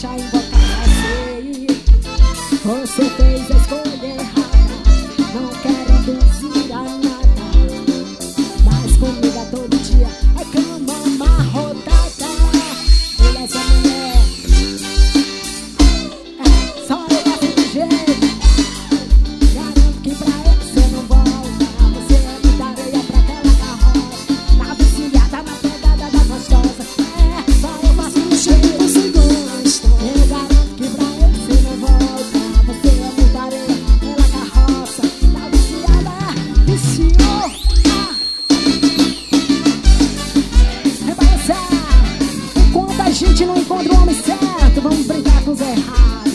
deixa invocar você. Você fez a escolha errada, não quero induzir a nada, mas comigo a todo dia é cama amarrotada. Ele é sua mulher, só eu gosto do jeito. Garanto que pra ele você não volta. Você é muita areia pra aquela carroça, tá viciada na pegada da gostosa. Só eu faço do jeito que você gosta. Eu garanto que pra ele você não volta. Você é muita areia pela carroça, tá viciada, viciou. Rebalançar. Enquanto a gente não encontra o homem certo, vamos brincar com os errados.